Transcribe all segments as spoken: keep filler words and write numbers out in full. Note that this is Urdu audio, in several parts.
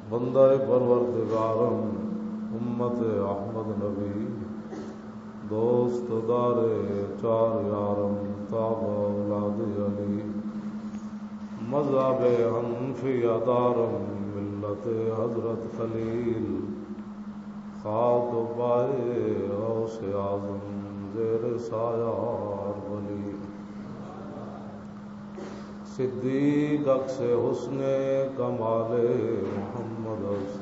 بندہ پروردگارم امت احمد نبی دوست دار چار یارم تاب اولاد علی مذہب حنفی دارم ملت حضرت خلیل خاک پائے غوث اعظم زیر سایہ ولی صدیق عکس حسن کمال محمد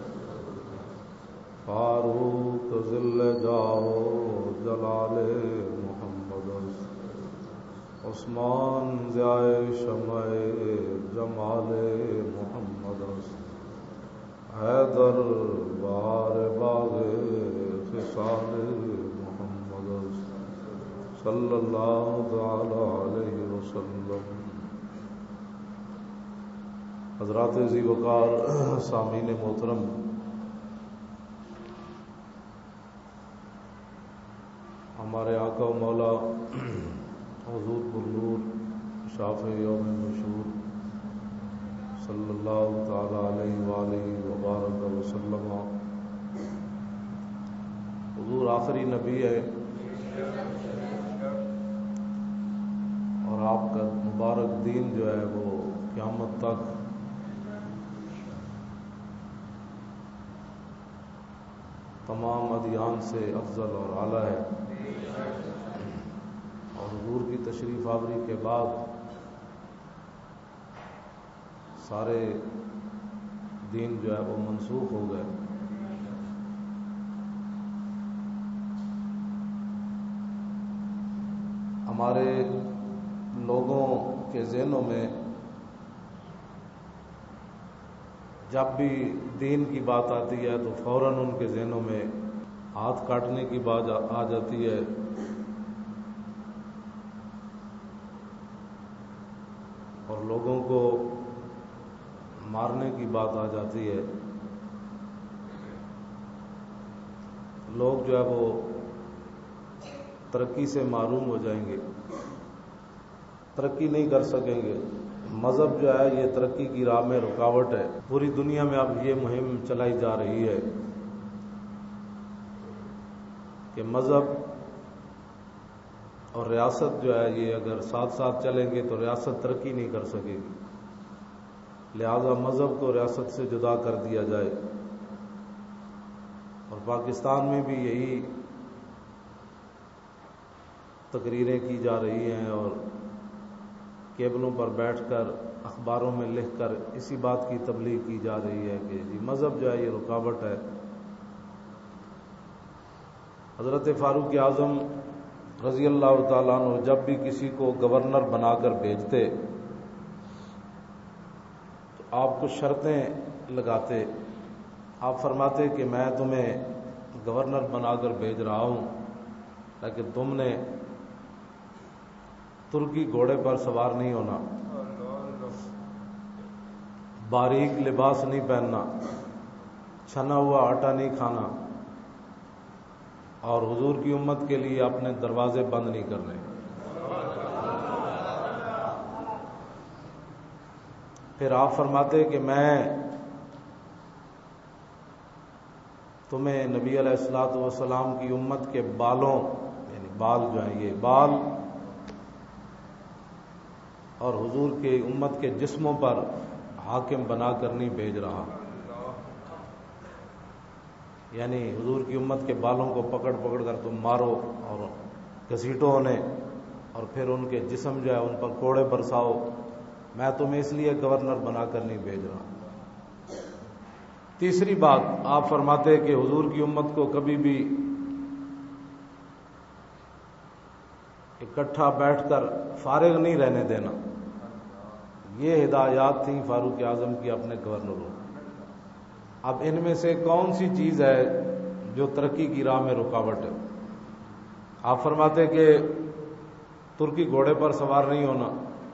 فاروق ذل جاہ جلال محمد عثمان ضیاء شمع جمال محمد حیدر بہار باغ خصال محمد صلی اللہ تعالی علیہ وسلم۔ حضرات ذی وقار سامعین محترم، ہمارے آقا و مولا حضور پرنور شافع یوم مشہور صلی اللہ تعالی علیہ وآلہ وبارک وسلم، حضور آخری نبی ہے اور آپ کا مبارک دین جو ہے وہ قیامت تک تمام ادیان سے افضل اور اعلیٰ ہے، اور حضور کی تشریف آوری کے بعد سارے دین جو ہے وہ منسوخ ہو گئے۔ ہمارے لوگوں کے ذہنوں میں جب بھی دین کی بات آتی ہے تو فوراً ان کے ذہنوں میں ہاتھ کاٹنے کی بات آ جاتی ہے، اور لوگوں کو مارنے کی بات آ جاتی ہے۔ لوگ جو ہے وہ ترقی سے محروم ہو جائیں گے، ترقی نہیں کر سکیں گے۔ مذہب جو ہے یہ ترقی کی راہ میں رکاوٹ ہے۔ پوری دنیا میں اب یہ مہم چلائی جا رہی ہے کہ مذہب اور ریاست جو ہے یہ اگر ساتھ ساتھ چلیں گے تو ریاست ترقی نہیں کر سکے گی، لہذا مذہب کو ریاست سے جدا کر دیا جائے۔ اور پاکستان میں بھی یہی تقریریں کی جا رہی ہیں اور کیبلوں پر بیٹھ کر اخباروں میں لکھ کر اسی بات کی تبلیغ کی جا رہی ہے کہ جی مذہب جو ہے یہ رکاوٹ ہے۔ حضرت فاروق اعظم رضی اللہ تعالیٰ عنہ جب بھی کسی کو گورنر بنا کر بھیجتے تو آپ کو شرطیں لگاتے۔ آپ فرماتے کہ میں تمہیں گورنر بنا کر بھیج رہا ہوں لیکن تم نے ترکی گھوڑے پر سوار نہیں ہونا، باریک لباس نہیں پہننا، چھنا ہوا آٹا نہیں کھانا، اور حضور کی امت کے لیے اپنے دروازے بند نہیں کرنے۔ پھر آپ فرماتے کہ میں تمہیں نبی علیہ الصلوۃ والسلام کی امت کے بالوں، یعنی بال جو ہیں یہ بال اور حضور کے امت کے جسموں پر حاکم بنا کر نہیں بھیج رہا، یعنی حضور کی امت کے بالوں کو پکڑ پکڑ کر تم مارو اور گھسیٹو انہیں اور پھر ان کے جسم جو ہے ان پر کوڑے برساؤ، میں تمہیں اس لیے گورنر بنا کر نہیں بھیج رہا۔ تیسری بات آپ فرماتے کہ حضور کی امت کو کبھی بھی اکٹھا بیٹھ کر فارغ نہیں رہنے دینا۔ یہ ہدایات تھیں فاروق اعظم کی اپنے گورنروں۔ اب ان میں سے کون سی چیز ہے جو ترقی کی راہ میں رکاوٹ ہے؟ آپ فرماتے کہ ترکی گھوڑے پر سوار نہیں ہونا۔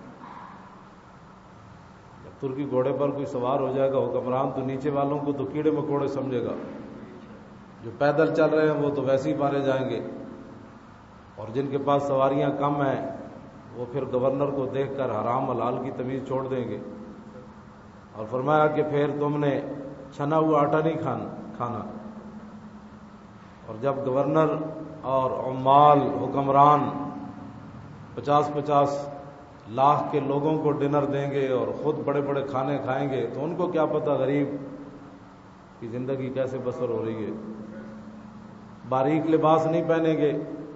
جب ترکی گھوڑے پر کوئی سوار ہو جائے گا حکمران تو نیچے والوں کو تو کیڑے مکوڑے سمجھے گا، جو پیدل چل رہے ہیں وہ تو ویسے ہی مارے جائیں گے، اور جن کے پاس سواریاں کم ہیں وہ پھر گورنر کو دیکھ کر حرام حلال کی تمیز چھوڑ دیں گے۔ اور فرمایا کہ پھر تم نے چھنا ہوا آٹا نہیں کھانا. اور جب گورنر اور عمال حکمران پچاس پچاس لاکھ کے لوگوں کو ڈنر دیں گے اور خود بڑے بڑے کھانے کھائیں گے تو ان کو کیا پتہ غریب کی زندگی کیسے بسر ہو رہی ہے. باریک لباس نہیں پہنیں گے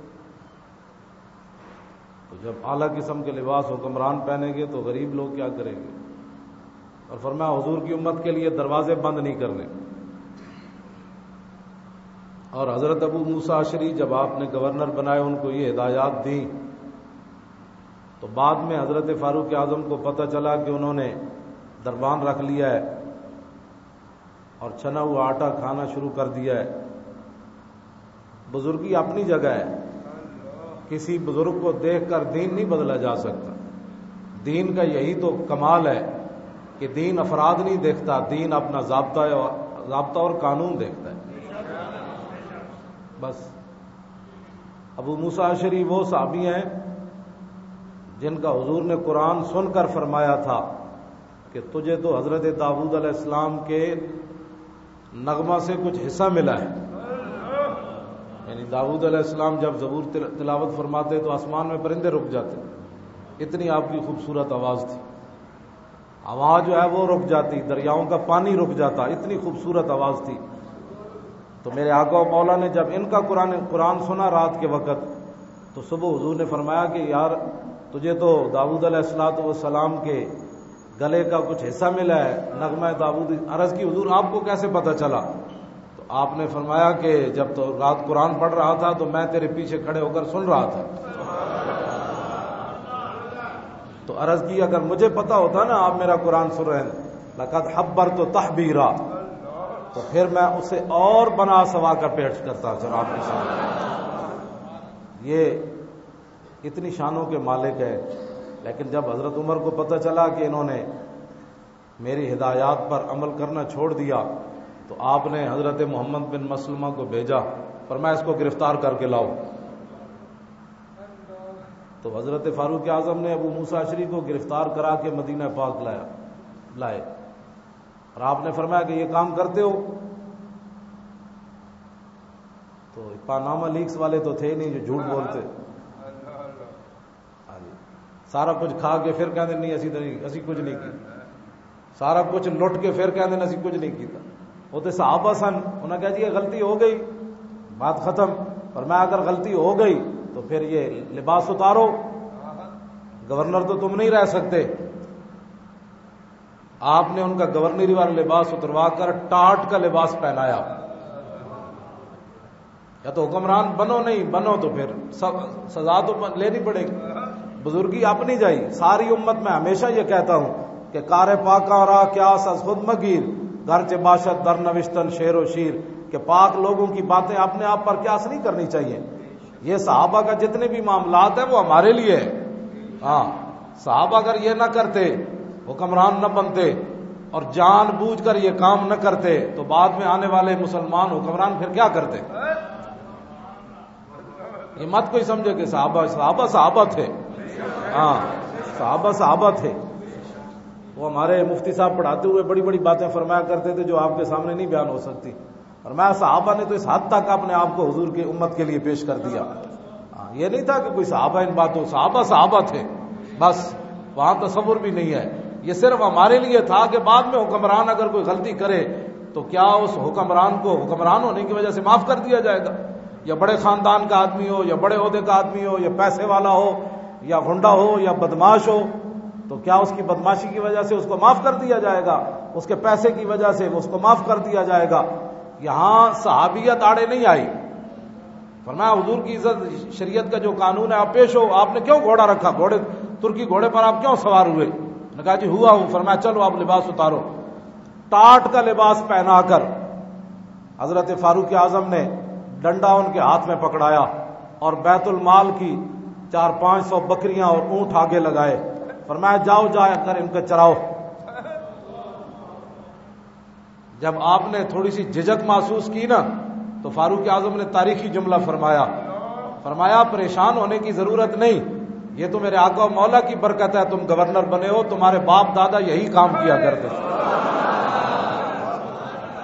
تو جب اعلیٰ قسم کے لباس حکمران پہنیں گے تو غریب لوگ کیا کریں گے. اور فرمایا حضور کی امت کے لیے دروازے بند نہیں کرنے. اور حضرت ابو موسیٰ اشعری جب آپ نے گورنر بنائے ان کو یہ ہدایات دیں تو بعد میں حضرت فاروق اعظم کو پتہ چلا کہ انہوں نے دربان رکھ لیا ہے اور چھنا ہوا آٹا کھانا شروع کر دیا ہے. بزرگی اپنی جگہ ہے, کسی بزرگ کو دیکھ کر دین نہیں بدلا جا سکتا. دین کا یہی تو کمال ہے کہ دین افراد نہیں دیکھتا, دین اپنا ضابطہ اور ضابطہ اور قانون دیکھتا ہے. بس ابو موسیٰ اشعری وہ صحابی ہیں جن کا حضور نے قرآن سن کر فرمایا تھا کہ تجھے تو حضرت داؤد علیہ السلام کے نغمہ سے کچھ حصہ ملا ہے. یعنی داؤد علیہ السلام جب زبور تلاوت فرماتے تو آسمان میں پرندے رک جاتے, اتنی آپ کی خوبصورت آواز تھی. ہوا جو ہے وہ رک جاتی, دریاؤں کا پانی رک جاتا, اتنی خوبصورت آواز تھی. تو میرے آقا و مولا نے جب ان کا قرآن قرآن سنا رات کے وقت تو صبح حضور نے فرمایا کہ یار تجھے تو داؤد علیہ الصلوۃ والسلام کے گلے کا کچھ حصہ ملا ہے, نغمہ داؤد. عرض کی حضور آپ کو کیسے پتہ چلا؟ تو آپ نے فرمایا کہ جب تو رات قرآن پڑھ رہا تھا تو میں تیرے پیچھے کھڑے ہو کر سن رہا تھا. تو عرض کی اگر مجھے پتہ ہوتا نا آپ میرا قرآن سن رہے ہیں لقد حبرت تحبیرا, تو پھر میں اسے اور بنا سوا کر پیش کرتا جناب کے سامنے. یہ اتنی شانوں کے مالک ہے. لیکن جب حضرت عمر کو پتہ چلا کہ انہوں نے میری ہدایات پر عمل کرنا چھوڑ دیا تو آپ نے حضرت محمد بن مسلمہ کو بھیجا, فرمایا اس کو گرفتار کر کے لاؤ. تو حضرت فاروق اعظم نے ابو موسیٰ اشعری کو گرفتار کرا کے مدینہ پاک لایا لائے اور آپ نے فرمایا کہ یہ کام کرتے ہو. تو پاناما لیکس والے تو تھے نہیں جو جھوٹ بولتے, سارا کچھ کھا کے پھر کہتے نہیں اسی نہیں اسی کچھ نہیں کیا, سارا کچھ لٹ کے پھر کہتے اسی کچھ نہیں کیتا. وہ تو صحابہ سن, انہوں نے کہا جی یہ غلطی ہو گئی, بات ختم. اور میں اگر غلطی ہو گئی تو پھر یہ لباس اتارو, گورنر تو تم نہیں رہ سکتے. آپ نے ان کا گورنری والا لباس اتروا کر ٹاٹ کا لباس پہنایا. یا تو حکمران بنو, نہیں بنو تو پھر سزا تو لینی پڑے گی. بزرگی اپنی جائی. ساری امت میں ہمیشہ یہ کہتا ہوں کہ کار پاکاں را کیا سز خود مگیر, گرچہ باشد در نوشتن شیر و شیر, کہ پاک لوگوں کی باتیں اپنے آپ پر قیاس نہیں کرنی چاہیے. یہ صحابہ کا جتنے بھی معاملات ہیں وہ ہمارے لیے ہے. ہاں صحابہ اگر یہ نہ کرتے, حکمران نہ بنتے اور جان بوجھ کر یہ کام نہ کرتے تو بعد میں آنے والے مسلمان حکمران پھر کیا کرتے؟ یہ مت کوئی سمجھے کہ صحابہ صحابہ صحابہ تھے. ہاں صحابہ صحابہ تھے. وہ ہمارے مفتی صاحب پڑھاتے ہوئے بڑی بڑی باتیں فرمایا کرتے تھے جو آپ کے سامنے نہیں بیان ہو سکتی. فرمایا صحابہ نے تو اس حد تک اپنے آپ کو حضور کی امت کے لیے پیش کر دیا. یہ نہیں تھا کہ کوئی صحابہ ان باتوں, صحابہ صحابہ تھے بس, وہاں تصور بھی نہیں ہے. یہ صرف ہمارے لیے تھا کہ بعد میں حکمران اگر کوئی غلطی کرے تو کیا اس حکمران کو حکمران ہونے کی وجہ سے معاف کر دیا جائے گا؟ یا بڑے خاندان کا آدمی ہو, یا بڑے عہدے کا آدمی ہو, یا پیسے والا ہو, یا غنڈہ ہو, یا بدماش ہو, تو کیا اس کی بدماشی کی وجہ سے اس کو معاف کر دیا جائے گا؟ اس کے پیسے کی وجہ سے اس کو معاف کر دیا جائے گا؟ یہاں صحابیت آڑے نہیں آئی. فرمایا حضور کی عزت شریعت کا جو قانون ہے آپ پیش ہو. آپ نے کیوں گھوڑا رکھا, گھوڑے ترکی گھوڑے پر آپ کیوں سوار ہوئے؟ نے کہا جی ہوا ہوں. فرمایا چلو آپ لباس اتارو. ٹاٹ کا لباس پہنا کر حضرت فاروق اعظم نے ڈنڈا ان کے ہاتھ میں پکڑایا اور بیت المال کی چار پانچ سو بکریاں اور اونٹ آگے لگائے. فرمایا جاؤ جا کر ان کو چراؤ. جب آپ نے تھوڑی سی جھجک محسوس کی نا تو فاروق اعظم نے تاریخی جملہ فرمایا, فرمایا پریشان ہونے کی ضرورت نہیں, یہ تو میرے آقا و مولا کی برکت ہے, تم گورنر بنے ہو, تمہارے باپ دادا یہی کام کیا کرتے.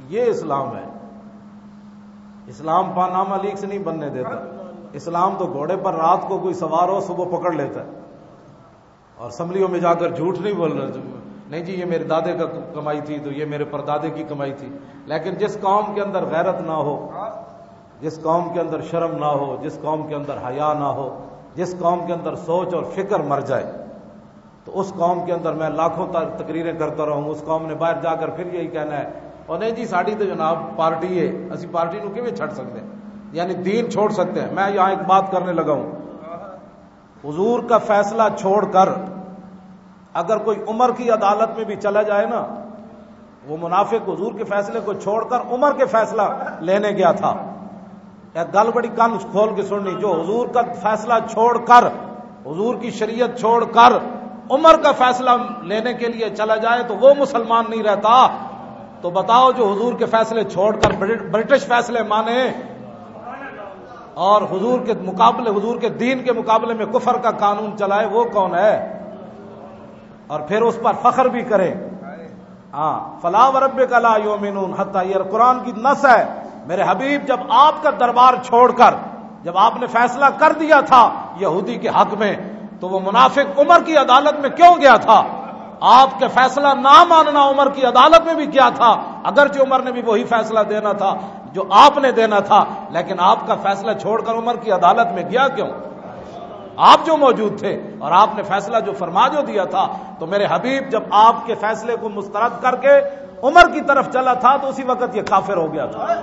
یہ اسلام ہے. اسلام پاناما لیک سے نہیں بننے دیتا. اسلام تو گھوڑے پر رات کو کوئی سوار ہو صبح پکڑ لیتا ہے اور اسمبلیوں میں جا کر جھوٹ نہیں بول رہے, نہیں جی یہ میرے دادے کا کمائی تھی تو یہ میرے پردادے کی کمائی تھی. لیکن جس قوم کے اندر غیرت نہ ہو, جس قوم کے اندر شرم نہ ہو, جس قوم کے اندر حیا نہ ہو, جس قوم کے اندر سوچ اور فکر مر جائے, تو اس قوم کے اندر میں لاکھوں تقریریں کرتا رہوں, اس قوم نے باہر جا کر پھر یہی کہنا ہے اور نہیں جی ساڑی تو جناب پارٹی ہے, اسی پارٹی کو کیوں چھڑ سکتے ہیں, یعنی دین چھوڑ سکتے ہیں. میں یہاں ایک بات کرنے لگا ہوں, حضور کا فیصلہ چھوڑ کر اگر کوئی عمر کی عدالت میں بھی چلا جائے نا, وہ منافق حضور کے فیصلے کو چھوڑ کر عمر کے فیصلہ لینے گیا تھا. گل بڑی کان کھول کے سننی, جو حضور کا فیصلہ چھوڑ کر, حضور کی شریعت چھوڑ کر عمر کا فیصلہ لینے کے لیے چلا جائے تو وہ مسلمان نہیں رہتا. تو بتاؤ جو حضور کے فیصلے چھوڑ کر برٹش فیصلے مانے اور حضور کے مقابلے, حضور کے دین کے مقابلے میں کفر کا قانون چلائے, وہ کون ہے؟ اور پھر اس پر فخر بھی کرے. ہاں, فلا وربک لا یؤمنون حتی, یہ قرآن کی نص ہے. میرے حبیب جب آپ کا دربار چھوڑ کر, جب آپ نے فیصلہ کر دیا تھا یہودی کے حق میں, تو وہ منافق عمر کی عدالت میں کیوں گیا تھا؟ آپ کے فیصلہ نہ ماننا عمر کی عدالت میں بھی کیا تھا, اگرچہ عمر نے بھی وہی فیصلہ دینا تھا جو آپ نے دینا تھا, لیکن آپ کا فیصلہ چھوڑ کر عمر کی عدالت میں گیا کیوں؟ آپ جو موجود تھے اور آپ نے فیصلہ جو فرما جو دیا تھا. تو میرے حبیب جب آپ کے فیصلے کو مسترد کر کے عمر کی طرف چلا تھا تو اسی وقت یہ کافر ہو گیا تھا.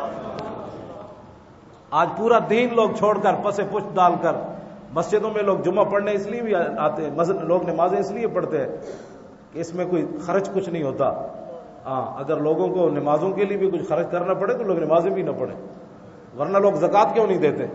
آج پورا دین لوگ چھوڑ کر پسے پشت ڈال کر مسجدوں میں لوگ جمعہ پڑھنے اس لیے بھی آتے ہیں, لوگ نمازیں اس لیے پڑھتے ہیں کہ اس میں کوئی خرچ کچھ نہیں ہوتا. ہاں, اگر لوگوں کو نمازوں کے لیے بھی کچھ خرچ کرنا پڑے تو لوگ نمازیں بھی نہ پڑھیں, ورنہ لوگ زکوٰۃ کیوں نہیں دیتے؟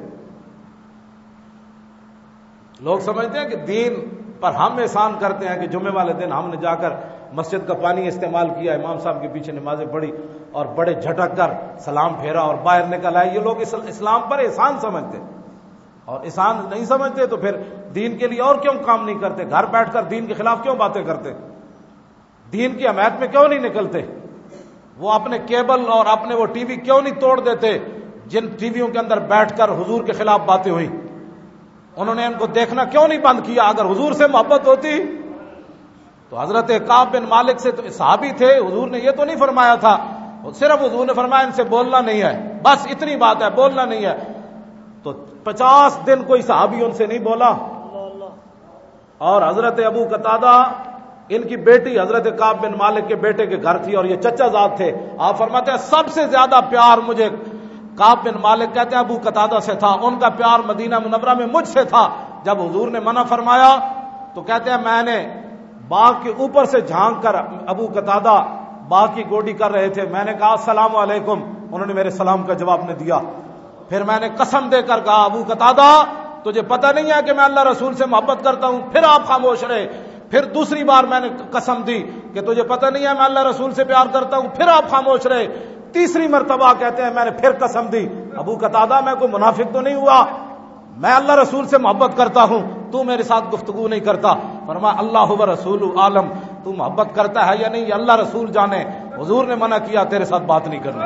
لوگ سمجھتے ہیں کہ دین پر ہم احسان کرتے ہیں کہ جمعے والے دن ہم نے جا کر مسجد کا پانی استعمال کیا, امام صاحب کے پیچھے نمازیں پڑھی اور بڑے جھٹک کر سلام پھیرا اور باہر نکل آئے. یہ لوگ اسلام پر احسان سمجھتے, اور احسان نہیں سمجھتے تو پھر دین کے لیے اور کیوں کام نہیں کرتے, گھر بیٹھ کر دین کے خلاف کیوں باتیں کرتے, دین کی حمایت میں کیوں نہیں نکلتے, وہ اپنے کیبل اور اپنے وہ ٹی وی کیوں نہیں توڑ دیتے جن ٹی ویوں کے اندر بیٹھ کر حضور کے خلاف باتیں ہوئی, انہوں نے ان کو دیکھنا کیوں نہیں بند کیا؟ اگر حضور سے محبت ہوتی تو حضرت کعب بن مالک سے تو صحابی تھے, حضور نے یہ تو نہیں فرمایا تھا, صرف حضور نے فرمایا ان سے بولنا نہیں ہے, بس اتنی بات ہے, بولنا نہیں ہے. تو پچاس دن کوئی صحابی ان سے نہیں بولا. اور حضرت ابو قتادہ, ان کی بیٹی حضرت کعب بن مالک کے بیٹے کے گھر تھی اور یہ چچا زاد تھے. آپ فرماتے ہیں سب سے زیادہ پیار مجھے کعب بن مالک کہتے ہیں ابو قتادہ سے تھا, ان کا پیار مدینہ منورہ میں مجھ سے تھا. جب حضور نے منع فرمایا تو کہتے ہیں میں نے باغ کے اوپر سے جھانک کر, ابو قتادہ باغ کی گوڈی کر رہے تھے, میں نے کہا السلام علیکم, انہوں نے میرے سلام کا جواب نے دیا. پھر میں نے قسم دے کر کہا ابو قتادہ تجھے پتہ نہیں ہے کہ میں اللہ رسول سے محبت کرتا ہوں, پھر آپ خاموش رہے. پھر دوسری بار میں نے قسم دی کہ تجھے پتہ نہیں ہے میں اللہ رسول سے پیار کرتا ہوں, پھر آپ خاموش رہے. تیسری مرتبہ کہتے ہیں میں نے پھر قسم دی, ابو قتادہ میں کوئی منافق تو نہیں ہوا, میں اللہ رسول سے محبت کرتا ہوں, تو میرے ساتھ گفتگو نہیں کرتا. فرمایا اللہ و رسول عالم, تو محبت کرتا ہے یا نہیں یہ اللہ رسول جانے, حضور نے منع کیا تیرے ساتھ بات نہیں کرنی.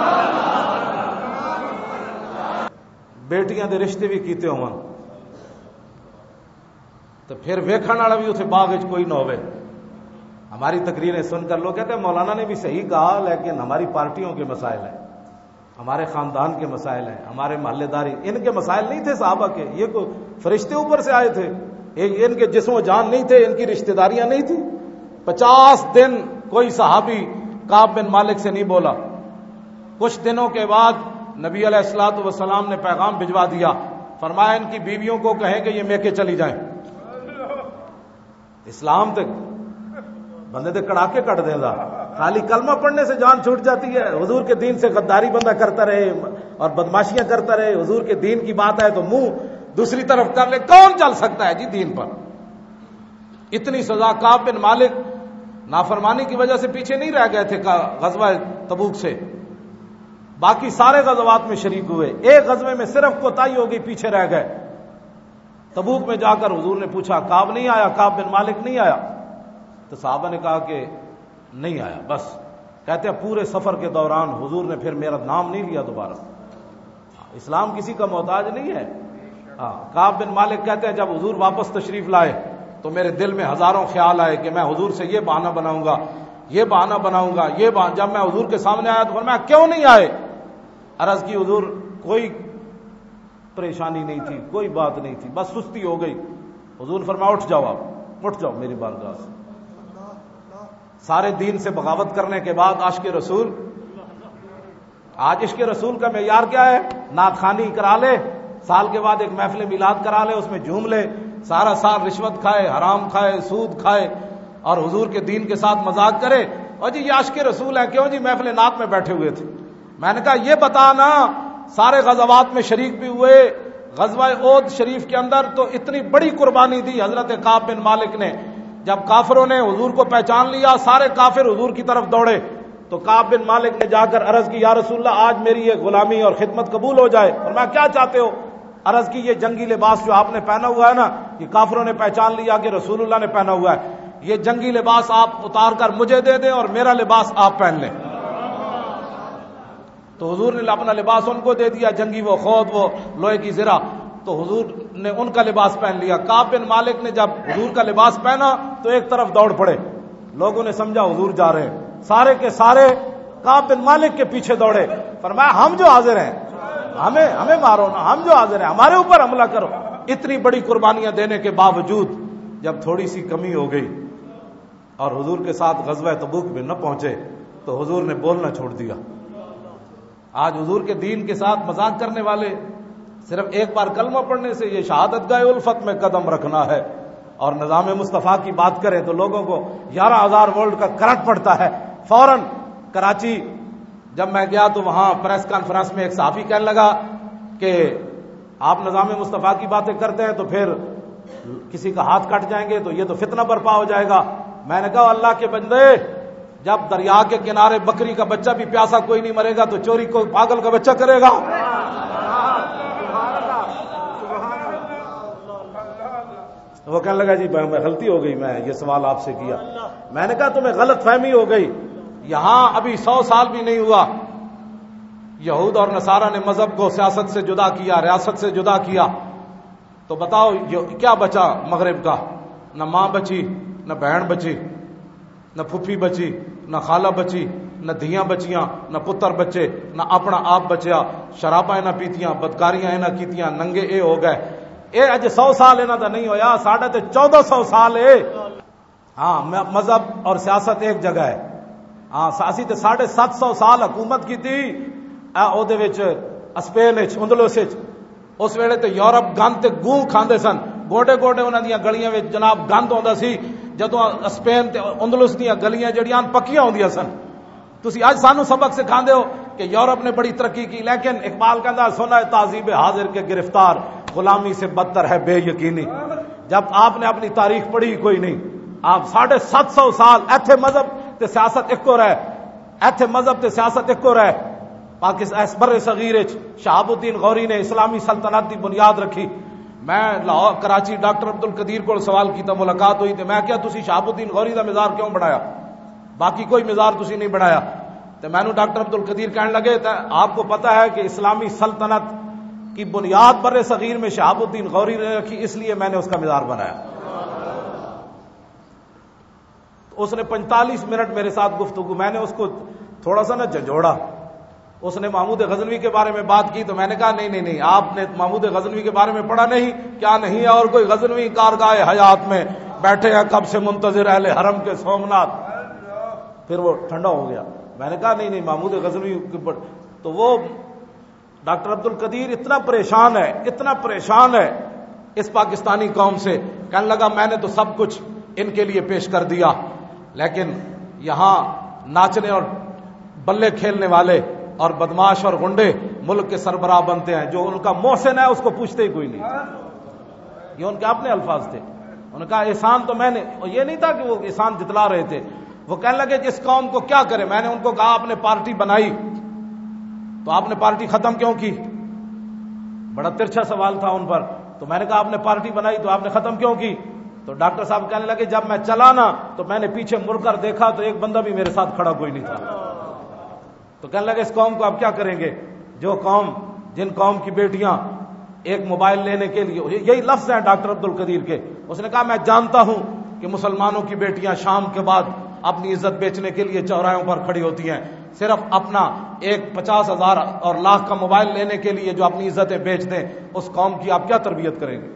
بیٹیاں دے رشتے بھی کیتے ہون تو پھر ویکھن والا بھی اسے باغ وچ کوئی نہ ہوئے. ہماری تقریریں سن کر لوگ کہتے ہیں مولانا نے بھی صحیح کہا, لیکن ہماری پارٹیوں کے مسائل ہیں, ہمارے خاندان کے مسائل ہیں, ہمارے محلے داری, ان کے مسائل نہیں تھے صحابہ کے, یہ کوئی فرشتے اوپر سے آئے تھے, ان کے جسم و جان نہیں تھے, ان کی رشتہ داریاں نہیں تھی. پچاس دن کوئی صحابی کعب بن مالک سے نہیں بولا. کچھ دنوں کے بعد نبی علیہ الصلوۃ والسلام نے پیغام بھجوا دیا, فرمایا ان کی بیویوں کو کہیں کہ یہ میکے چلی جائیں. اسلام تک بندے دے کڑاکے کٹ دیں گا, خالی کلمہ پڑھنے سے جان چھوٹ جاتی ہے. حضور کے دین سے غداری بندہ کرتا رہے اور بدماشیاں کرتا رہے, حضور کے دین کی بات ہے تو منہ دوسری طرف کر لے, کون چل سکتا ہے جی دین پر؟ اتنی سزا. کعب بن مالک نافرمانی کی وجہ سے پیچھے نہیں رہ گئے تھے غزوہ تبوک سے, باقی سارے غزوات میں شریک ہوئے, ایک غزوے میں صرف کوتاہی ہو گئی, پیچھے رہ گئے. تبوک میں جا کر حضور نے پوچھا کعب نہیں آیا, کعب بن مالک نہیں آیا, تو صحابہ نے کہا کہ نہیں آیا. بس کہتے ہیں پورے سفر کے دوران حضور نے پھر میرا نام نہیں لیا دوبارہ. اسلام کسی کا محتاج نہیں ہے. ہاں کعب بن مالک کہتے ہیں جب حضور واپس تشریف لائے تو میرے دل میں ہزاروں خیال آئے کہ میں حضور سے یہ بہانہ بناؤں گا, یہ بہانہ بناؤں گا, یہ بہانہ. جب میں حضور کے سامنے آیا تو فرمایا کیوں نہیں آئے؟ عرض کی حضور کوئی پریشانی نہیں تھی, کوئی بات نہیں تھی, بس سستی ہو گئی. حضور نے فرمایا اٹھ جاؤ, آپ اٹھ جاؤ میری بارگاہ سے. سارے دین سے بغاوت کرنے کے بعد عاشق رسول. آج عشق رسول کا معیار کیا ہے؟ نعت خوانی کرا لے, سال کے بعد ایک محفل میلاد کرا لے, اس میں جھوم لے, سارا سال رشوت کھائے, حرام کھائے, سود کھائے اور حضور کے دین کے ساتھ مذاق کرے. اور جی یہ عاشق رسول ہے, کیوں جی محفل نعت میں بیٹھے ہوئے تھے. میں نے کہا یہ بتا نا, سارے غزوات میں شریک بھی ہوئے, غزوہ احد شریف کے اندر تو اتنی بڑی قربانی دی حضرت کعب بن مالک نے. جب کافروں نے حضور کو پہچان لیا, سارے کافر حضور کی طرف دوڑے, تو کعب بن مالک نے جا کر عرض کی یا رسول اللہ آج میری یہ غلامی اور خدمت قبول ہو جائے. اور میں کیا چاہتے ہو؟ عرض کی یہ جنگی لباس جو آپ نے پہنا ہوا ہے نا, یہ کافروں نے پہچان لیا کہ رسول اللہ نے پہنا ہوا ہے, یہ جنگی لباس آپ اتار کر مجھے دے دیں اور میرا لباس آپ پہن لیں. تو حضور نے اپنا لباس ان کو دے دیا, جنگی وہ خود وہ لوہے کی زرہ, تو حضور نے ان کا لباس پہن لیا. کعب بن مالک نے جب حضور کا لباس پہنا تو ایک طرف دوڑ پڑے, لوگوں نے سمجھا حضور جا رہے ہیں, سارے کے سارے کعب بن مالک کے پیچھے دوڑے. فرمایا ہم جو حاضر ہیں, ہمیں ہمیں مارو نا, ہم جو حاضر ہیں ہمارے اوپر حملہ کرو. اتنی بڑی قربانیاں دینے کے باوجود جب تھوڑی سی کمی ہو گئی اور حضور کے ساتھ غزوہ تبوک میں نہ پہنچے تو حضور نے بولنا چھوڑ دیا. آج حضور کے دین کے ساتھ مذاق کرنے والے, صرف ایک بار کلمہ پڑھنے سے یہ شہادت گاہ الفت میں قدم رکھنا ہے, اور نظام مصطفیٰ کی بات کریں تو لوگوں کو گیارہ ہزار وولٹ کا کرنٹ پڑتا ہے. فوراً کراچی جب میں گیا تو وہاں پریس کانفرنس میں ایک صحافی کہنے لگا کہ آپ نظام مصطفیٰ کی باتیں کرتے ہیں تو پھر کسی کا ہاتھ کٹ جائیں گے تو یہ تو فتنہ برپا ہو جائے گا. میں نے کہا اللہ کے بندے, جب دریا کے کنارے بکری کا بچہ بھی پیاسا کوئی نہیں مرے گا تو چوری کو پاگل کا بچہ کرے گا. وہ کہنے لگا جی میں غلطی ہو گئی, میں یہ سوال آپ سے کیا. میں نے کہا تمہیں غلط فہمی ہو گئی, یہاں ابھی سو سال بھی نہیں ہوا یہود اور نصارہ نے مذہب کو سیاست سے جدا کیا, ریاست سے جدا کیا, تو بتاؤ کیا بچا مغرب کا؟ نہ ماں بچی, نہ بہن بچی, نہ پھپھی بچی, نہ خالہ بچی, نہ دھیاں بچیاں, نہ پتر بچے, نہ اپنا آپ بچیا. شراباں نہ پیتیاں, بدکاریاں نہ کیتیاں, ننگے اے ہو گئے. اے اج سو سال انہاں دا نہیں ہویا, ساڑھے تے چودہ سو سال ہے. ہاں مذہب اور سیاست ایک جگہ ہے. ہاں اسی تے ساڑھے سات سو سال حکومت کی تھی او دے وچ اسپین وچ, اندلس وچ. اس ویلے تے یورپ گند تے گوں کھاندے سن, گوڈے گوڈے انہاں دیاں گلیاں وچ جناب گند ہوندا سی. جدوں اسپین تے اندلس دیاں گلیاں جڑیاں پکیاں ہوندیاں سن. تسی اج سانو سبق سکھاندے ہو کہ یورپ نے بڑی ترقی کی, لیکن اقبال کہندا سنا ہے تہذیب حاضر کے گرفتار, غلامی سے بدتر ہے بے یقینی. جب آپ نے اپنی تاریخ پڑھی کوئی نہیں, آپ ساڑھے سات سو سال ایتھے مذہب تے سیاست اکو رہے, ایتھے مذہب تے سیاست اکو رہے. پاکستان بر صغیر وچ شہاب الدین غوری نے اسلامی سلطنت دی بنیاد رکھی. میں لاہور کراچی ڈاکٹر عبد القدیر کو سوال کیتا, ملاقات ہوئی تے میں کیا تسی شہاب الدین غوری دا مزار کیوں بنایا, باقی کوئی مزار تسی نہیں بنایا؟ تے میں نو ڈاکٹر عبد القدیر کہنے لگے تے آپ کو پتہ ہے کہ اسلامی سلطنت کی بنیاد بر صغیر میں شہاب الدین غوری نے رکھی, اس لیے میں نے اس کا مزار بنایا. اس نے پینتالیس منٹ میرے ساتھ گفتگو, میں نے اس کو تھوڑا سا نہ جھنجھوڑا. اس نے محمود غزنوی کے بارے میں بات کی تو میں نے کہا نہیں نہیں نہیں, آپ نے محمود غزنوی کے بارے میں پڑھا نہیں کیا؟ نہیں ہے, اور کوئی غزنوی کارگاہ حیات میں بیٹھے ہیں کب سے منتظر اہل حرم کے سومنات. پھر وہ ٹھنڈا ہو گیا. میں نے کہا نہیں نہیں محمود غزنوی. تو وہ ڈاکٹر عبد القدیر اتنا پریشان ہے, اتنا پریشان ہے اس پاکستانی قوم سے, کہنے لگا میں نے تو سب کچھ ان کے لیے پیش کر دیا, لیکن یہاں ناچنے اور بلے کھیلنے والے اور بدماش اور گنڈے ملک کے سربراہ بنتے ہیں, جو ان کا محسن ہے اس کو پوچھتے ہی کوئی نہیں. یہ ان کے اپنے الفاظ تھے. انہوں نے کہا احسان تو میں نے, یہ نہیں تھا کہ وہ احسان جتلا رہے تھے, وہ کہنے لگے جس قوم کو کیا کرے. میں نے ان کو کہا آپ نے پارٹی بنائی تو آپ نے پارٹی ختم کیوں کی؟ بڑا ترچھا سوال تھا ان پر. تو میں نے کہا آپ نے پارٹی بنائی تو آپ نے ختم کیوں کی؟ تو ڈاکٹر صاحب کہنے لگے جب میں چلا نا تو میں نے پیچھے مڑ کر دیکھا تو ایک بندہ بھی میرے ساتھ کھڑا کوئی نہیں تھا. تو کہنے لگے اس قوم کو آپ کیا کریں گے؟ جو قوم جن قوم کی بیٹیاں ایک موبائل لینے کے لیے، یہی لفظ ہیں ڈاکٹر عبد القدیر کے، اس نے کہا میں جانتا ہوں کہ مسلمانوں کی بیٹیاں شام کے بعد اپنی عزت بیچنے کے لیے چوراہوں پر کھڑی ہوتی ہیں، صرف اپنا ایک پچاس ہزار اور لاکھ کا موبائل لینے کے لیے جو اپنی عزتیں بیچ دیں، اس قوم کی آپ کیا تربیت کریں گے؟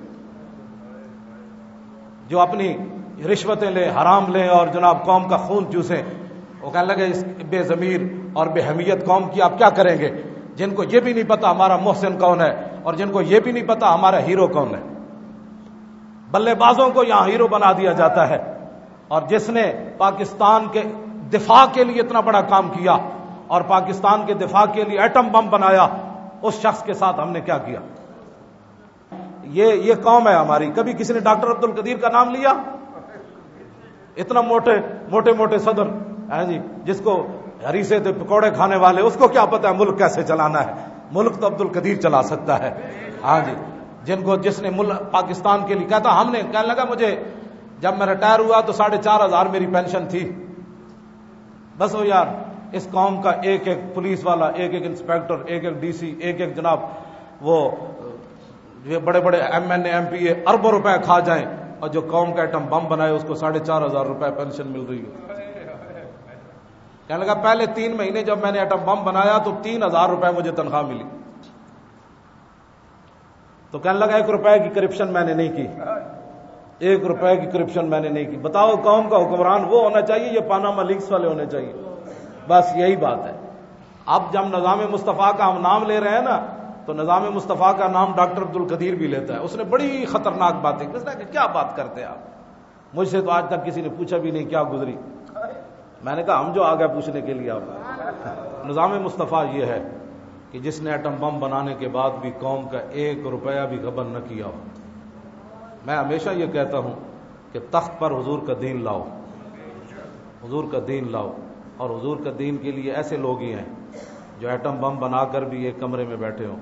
جو اپنی رشوتیں لیں، حرام لیں اور جناب قوم کا خون چوسیں، وہ کہنے لگے اس بے ضمیر اور بے حمیت قوم کی آپ کیا کریں گے؟ جن کو یہ بھی نہیں پتا ہمارا محسن کون ہے، اور جن کو یہ بھی نہیں پتا ہمارا ہیرو کون ہے۔ بلے بازوں کو یہاں ہیرو بنا دیا جاتا ہے، اور جس نے پاکستان کے دفاع کے لیے اتنا بڑا کام کیا اور پاکستان کے دفاع کے لیے ایٹم بم بنایا، اس شخص کے ساتھ ہم نے کیا کیا؟ یہ یہ قوم ہے ہماری۔ کبھی کسی نے ڈاکٹر عبد القدیر کا نام لیا؟ اتنا موٹے موٹے موٹے صدر ہیں جی، جس کو ہریسے تھے پکوڑے کھانے والے، اس کو کیا پتا ہے ملک کیسے چلانا ہے؟ ملک تو عبد القدیر چلا سکتا ہے۔ ہاں جی، جن کو جس نے ملک پاکستان کے لیے کہتا، ہم نے کہنے لگا مجھے جب میں ریٹائر ہوا تو ساڑھے چار ہزار میری پینشن تھی، بس وہ یار اس قوم کا ایک ایک پولیس والا، ایک ایک انسپیکٹر، ایک ایک ڈی سی، ایک ایک جناب وہ یہ بڑے بڑے M N A M P A اربوں روپے کھا جائیں، اور جو قوم کا ایٹم بم بنائے اس کو ساڑھے چار ہزار روپے پینشن مل رہی ہے۔ کہنے لگا پہلے تین مہینے جب میں نے ایٹم بم بنایا تو تین ہزار روپے مجھے تنخواہ ملی۔ تو کہنے لگا ایک روپے کی کرپشن میں نے نہیں کی، ایک روپے کی کرپشن میں نے نہیں کی۔ بتاؤ قوم کا حکمران وہ ہونا چاہیے، یہ پاناما لیکس والے ہونے چاہیے؟ بس یہی بات ہے۔ اب جب نظام مصطفیٰ کا ہم نام لے رہے ہیں نا، تو نظام مصطفیٰ کا نام ڈاکٹر عبد القدیر بھی لیتا ہے۔ اس نے بڑی خطرناک باتیں کس نے کہ کیا بات کرتے ہیں آپ؟ مجھ سے تو آج تک کسی نے پوچھا بھی نہیں کیا گزری۔ میں نے کہا ہم جو آ گئے پوچھنے کے لیے آپ۔ نظام مصطفیٰ یہ ہے کہ جس نے ایٹم بم بنانے کے بعد بھی قوم کا ایک روپیہ بھی غبن نہ کیا ہو۔ میں ہمیشہ یہ کہتا ہوں کہ تخت پر حضور کا دین لاؤ، حضور کا دین لاؤ، اور حضور کا دین کے لیے ایسے لوگ ہی ہیں جو ایٹم بم بنا کر بھی ایک کمرے میں بیٹھے ہوں،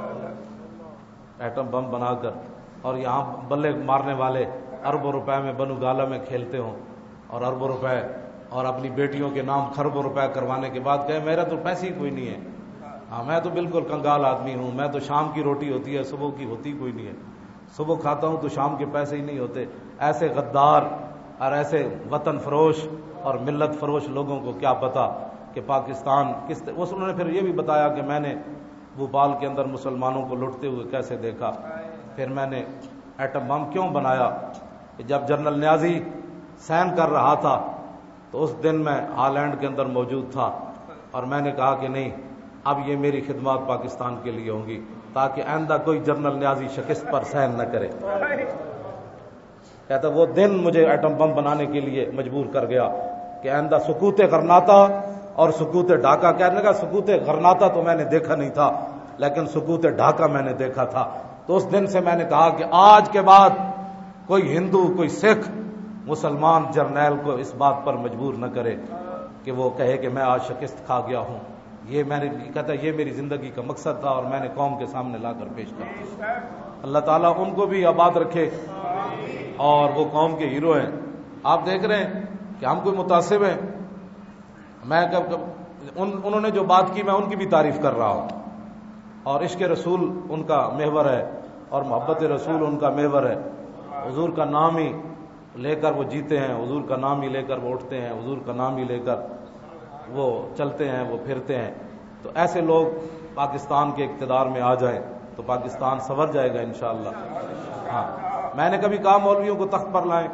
ایٹم بم بنا کر، اور یہاں بلے مارنے والے اربوں روپے میں بنو گالا میں کھیلتے ہوں، اور اربوں روپے اور اپنی بیٹیوں کے نام خربوں روپے کروانے کے بعد کہے میرا تو پیسے ہی کوئی نہیں ہے، ہاں میں تو بالکل کنگال آدمی ہوں، میں تو شام کی روٹی ہوتی ہے صبح کی ہوتی کوئی نہیں ہے، صبح کھاتا ہوں تو شام کے پیسے ہی نہیں ہوتے۔ ایسے غدار اور ایسے وطن فروش اور ملت فروش لوگوں کو کیا پتا کہ پاکستان کس طرح۔ انہوں نے پھر یہ بھی بتایا کہ میں نے بھوپال کے اندر مسلمانوں کو لٹتے ہوئے کیسے دیکھا، پھر میں نے ایٹم بم کیوں بنایا کہ جب جنرل نیازی سین کر رہا تھا تو اس دن میں ہالینڈ کے اندر موجود تھا، اور میں نے کہا کہ نہیں اب یہ میری خدمات پاکستان کے لیے ہوں گی تاکہ آئندہ کوئی جنرل نیازی شکست پر سین نہ کرے۔ کہتا وہ دن مجھے ایٹم بم بنانے کے لیے مجبور کر گیا کہ آئندہ سکوت غرناطہ اور سکوت ڈھاکہ، کہنے لگا سکوت غرناطہ تو میں نے دیکھا نہیں تھا لیکن سکوت ڈھاکہ میں نے دیکھا تھا۔ تو اس دن سے میں نے کہا کہ آج کے بعد کوئی ہندو کوئی سکھ مسلمان جرنیل کو اس بات پر مجبور نہ کرے کہ وہ کہے کہ میں آج شکست کھا گیا ہوں۔ یہ میں نے کہتا یہ میری زندگی کا مقصد تھا اور میں نے قوم کے سامنے لا کر پیش کیا۔ اللہ تعالیٰ ان کو بھی آباد رکھے اور وہ قوم کے ہیرو ہیں۔ آپ دیکھ رہے ہیں کہ ہم کوئی متعصب ہیں، میں کب کب ان انہوں نے جو بات کی میں ان کی بھی تعریف کر رہا ہوں، اور عشق رسول ان کا محور ہے اور محبت رسول ان کا محور ہے۔ حضور کا نام ہی لے کر وہ جیتے ہیں، حضور کا نام ہی لے کر وہ اٹھتے ہیں، حضور کا نام ہی لے کر وہ چلتے ہیں، وہ پھرتے ہیں۔ تو ایسے لوگ پاکستان کے اقتدار میں آ جائیں تو پاکستان سنور جائے گا انشاءاللہ۔ ہاں میں نے کبھی کہا مولویوں کو تخت پر لائیں،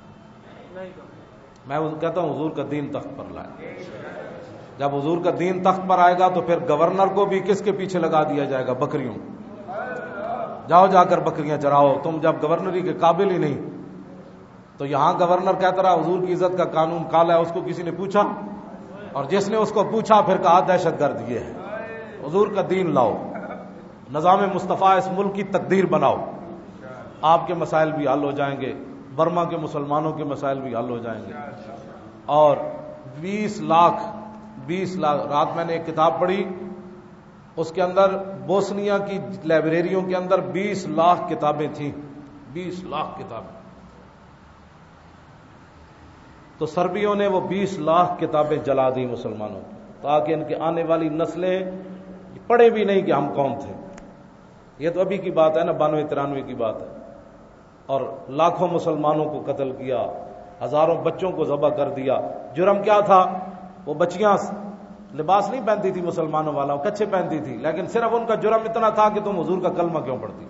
میں کہتا ہوں حضور کا دین تخت پر لائیں۔ جب حضور کا دین تخت پر آئے گا تو پھر گورنر کو بھی کس کے پیچھے لگا دیا جائے گا؟ بکریوں۔ جاؤ جا کر بکریاں چراؤ، تم جب گورنری کے قابل ہی نہیں۔ تو یہاں گورنر کہتا رہا حضور کی عزت کا قانون کالا ہے، اس کو کسی نے پوچھا؟ اور جس نے اس کو پوچھا پھر کہا دہشت گرد یہ ہے۔ حضور کا دین لاؤ، نظام مصطفیٰ اس ملک کی تقدیر بناؤ، آپ کے مسائل بھی حل ہو جائیں گے، برما کے مسلمانوں کے مسائل بھی حل ہو جائیں گے۔ اور بیس لاکھ بیس لاکھ رات میں نے ایک کتاب پڑھی، اس کے اندر بوسنیا کی لائبریریوں کے اندر بیس لاکھ کتابیں تھیں، بیس لاکھ کتابیں۔ تو سربیوں نے وہ بیس لاکھ کتابیں جلا دی مسلمانوں کی۔ تاکہ ان کے آنے والی نسلیں پڑھے بھی نہیں کہ ہم کون تھے. یہ تو ابھی کی بات ہے نا، بانوے ترانوے کی بات ہے. اور لاکھوں مسلمانوں کو قتل کیا، ہزاروں بچوں کو ذبح کر دیا. جرم کیا تھا؟ وہ بچیاں لباس نہیں پہنتی تھی مسلمانوں والا، وہ کچھے پہنتی تھی، لیکن صرف ان کا جرم اتنا تھا کہ تم حضور کا کلمہ کیوں پڑھتی.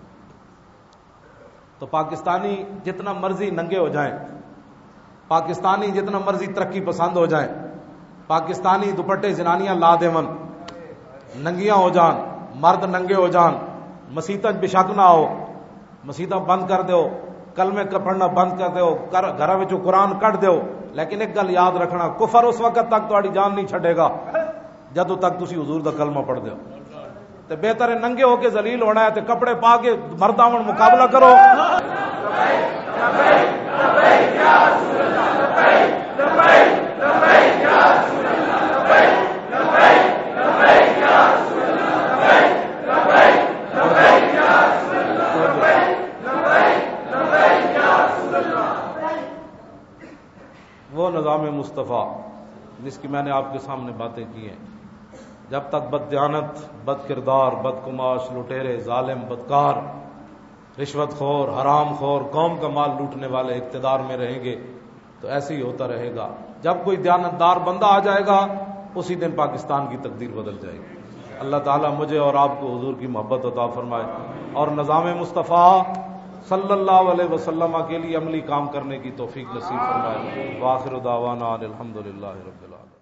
تو پاکستانی جتنا مرضی ننگے ہو جائیں، پاکستانی جتنا مرضی ترقی پسند ہو جائیں، پاکستانی دوپٹے زنانیاں لا دیون، ننگیاں ہو جان، مرد ننگے ہو جان، مسیتاں بشک نہ ہو، مسیتاں بند کر دیو، کلمے کا پڑھنا بند کر دیو، گھر وچوں قرآن کٹ دیو. لیکن ایک گل یاد رکھنا، کفر اس وقت تک تہاڈی جان نہیں چھڈے گا جدوں تک تسی حضور دا کلمہ پڑھ دیو. تے بہتر ہے ننگے ہو کے ذلیل ہونا ہے تے کپڑے پا کے مرداون مقابلہ کرو. وہ نظام مصطفیٰ جس کی میں نے آپ کے سامنے باتیں کی ہیں، جب تک بد دیانت، بد کردار، بد کماش، لٹیرے، ظالم، بدکار، رشوت خور، حرام خور، قوم کا مال لوٹنے والے اقتدار میں رہیں گے تو ایسے ہی ہوتا رہے گا. جب کوئی دیانتدار بندہ آ جائے گا اسی دن پاکستان کی تقدیر بدل جائے گی. اللہ تعالیٰ مجھے اور آپ کو حضور کی محبت عطا فرمائے اور نظام مصطفیٰ صلی اللہ علیہ وسلم کے لیے عملی کام کرنے کی توفیق نصیب فرمائے. وآخر دعوانا الحمدللہ رب العالمین.